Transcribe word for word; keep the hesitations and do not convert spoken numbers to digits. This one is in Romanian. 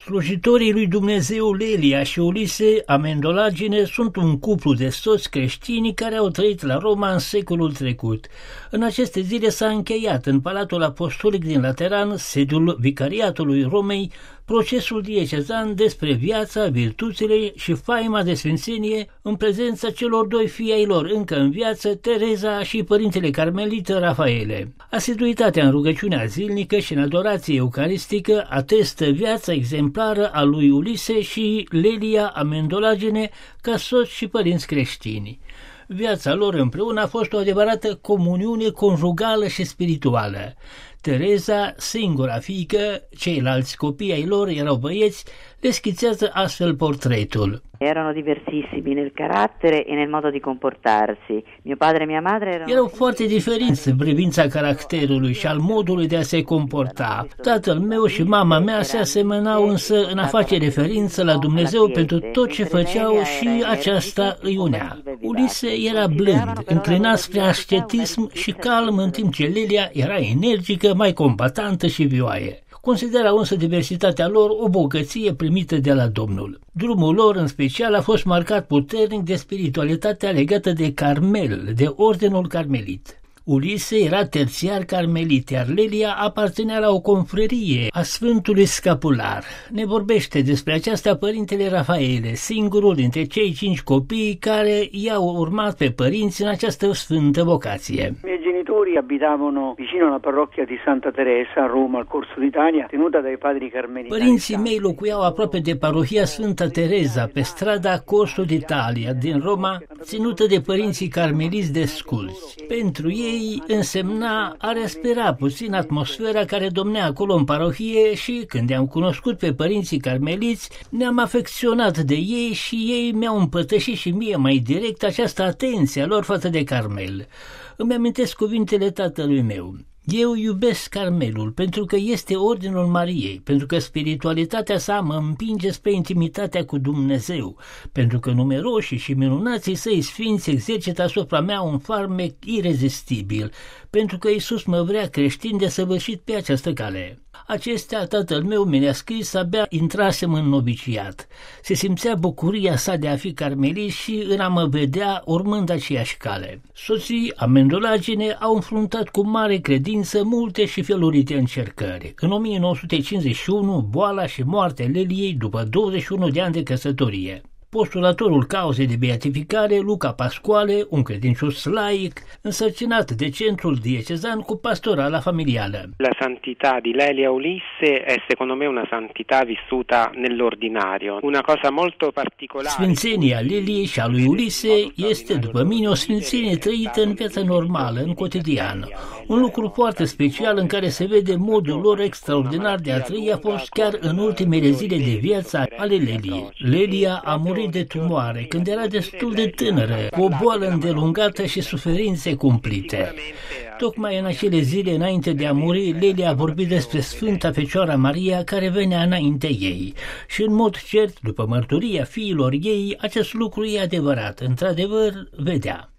Slujitorii lui Dumnezeu Lelia și Ulise Amendolagine sunt un cuplu de soți creștini care au trăit la Roma în secolul trecut. În aceste zile s-a încheiat în Palatul Apostolic din Lateran, sediul Vicariatului Romei, procesul diecezan despre viața, virtuțile și faima de sfințenie în prezența celor doi fii ai lor încă în viață, Tereza și părintele carmelit Rafaele. Asiduitatea în rugăciunea zilnică și în adorație eucaristică atestă viața exemplară a lui Ulise și Lelia Amendolagine ca soți și părinți creștini. Viața lor împreună a fost o adevărată comuniune conjugală și spirituală. Tereza, singura fiică, ceilalți copii ai lor erau băieți, le schițează astfel portretul. Erano diversissimi nel carattere e nel modo di comportarsi. Mio padre e mia madre erano... Erau foarte diferiți în privința caracterului și al modului de a se comporta. Tatăl meu și mama mea se asemănau, însă în a face referință la Dumnezeu pentru tot ce făceau și aceasta îi unea. Ulise era blând, înclinat spre ascetism și calm, în timp ce Lelia era energică, mai combatantă și vioaie. Considerau însă diversitatea lor o bogăție primită de la Domnul. Drumul lor în special a fost marcat puternic de spiritualitatea legată de Carmel, de Ordinul Carmelit. Ulise era terțiar carmelit, iar Lelia aparținea la o confrerie a Sfântului Scapular. Ne vorbește despre aceasta părintele Rafaele, singurul dintre cei cinci copii care i-au urmat pe părinți în această sfântă vocație. I miei genitori abitavano vicino alla parrocchia di Santa Teresa a Roma, al Corso d'Italia, tenuta dai padri carmelitani. Părinții mei locuiau aproape de parohia Sfânta Teresa, pe strada Corso d'Italia din Roma, ținută de părinții carmeliți desculți. Pentru ei însemna a respira puțin atmosfera care domnea acolo în parohie și, când i-am cunoscut pe părinții carmeliți, ne-am afecționat de ei și ei mi-au împărtășit și mie mai direct această atenție a lor față de Carmel. Îmi amintesc cuvintele tatălui meu. Eu iubesc Carmelul pentru că este Ordinul Mariei, pentru că spiritualitatea sa mă împinge spre intimitatea cu Dumnezeu, pentru că numeroși și minunații săi sfinți exercită asupra mea un farmec irezistibil, pentru că Iisus mă vrea creștin desăvârșit pe această cale. Acestea tatăl meu mi le-a scris abia intrasem în noviciat. Se simțea bucuria sa de a fi carmelit și în a mă vedea urmând aceeași cale. Soții Amendolagine au înfruntat cu mare credință multe și felurite încercări. În o mie nouă sute cincizeci și unu, boala și moartea Leliei după douăzeci și unu de ani de căsătorie. Postulatorul cauzei de beatificare, Luca Pasquale, un credincios laic, însărcinat de centrul diecezan cu pastorala familială. La santità di Lelia Ulisse è secondo me una santità vissuta nell'ordinario, una cosa molto particolare. Sfințenia Leliei și a lui Ulisse este, după mine, o sfințenie trăită în viața normală, în cotidian. Un lucru foarte special în care se vede modul lor extraordinar de a trăi a fost chiar în ultimele zile de viață ale Leliei. Lelia a murit de tumoare când era destul de tânără, cu o boală îndelungată și suferințe cumplite. Tocmai în acele zile înainte de a muri, Lelia a vorbit despre Sfânta Fecioara Maria care venea înainte ei. Și în mod cert, după mărturia fiilor ei, acest lucru e adevărat, într-adevăr vedea.